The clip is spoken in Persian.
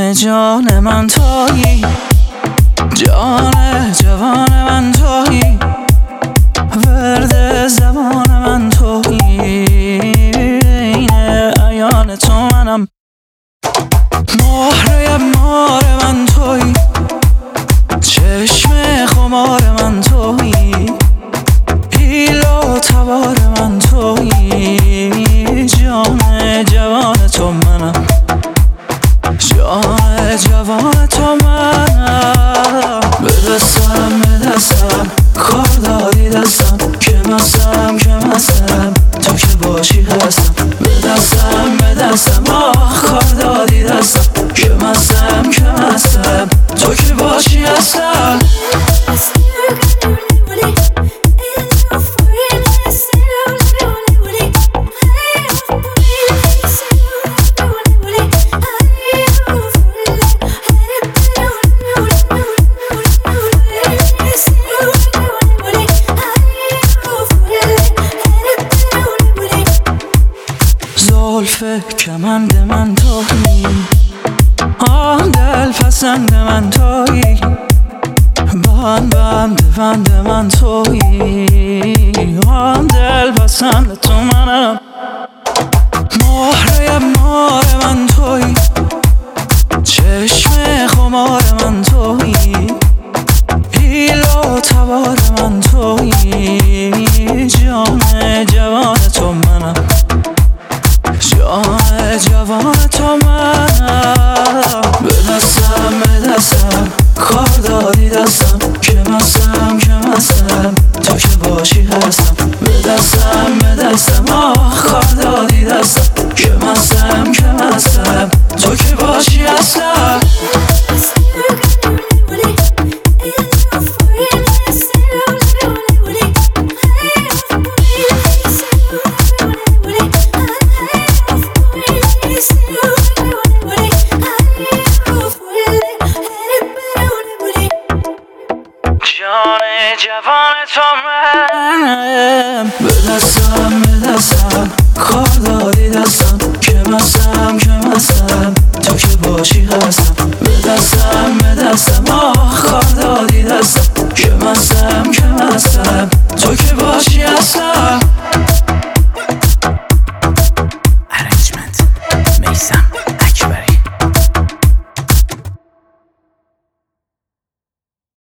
جان من تویی، جان جوان من تویی، ورد زمان من تویی، این عیان تو منم، مهره مار من تویی، چشم خمار من تویی، حیل و تبار من تویی، جان جوان تو منم، جان جوان تو منم. به دستم کار دادی دستم، که مستم تو که باشی هستم. به دستم کار دادی دستم، که مستم تو که باشی هستم. زلف کمند من تویی، آن دل پسند من تویی، بند من تویی، آن دل پسند تو منم، مهره مار من تویی، چشم خمار من تویی، حیل و تبار من تویی، جان جوان تو منم، جان جوان تو منم. به دستم کار دادی دستم، که مستم تو که باشی هستم. به دستم کار دادی دستم، که مستم تو که باشی هستم. جان جوان تو منم. به دستم کار دادی دستم، که مستم تو که باشی هستم. به دستم کار دادی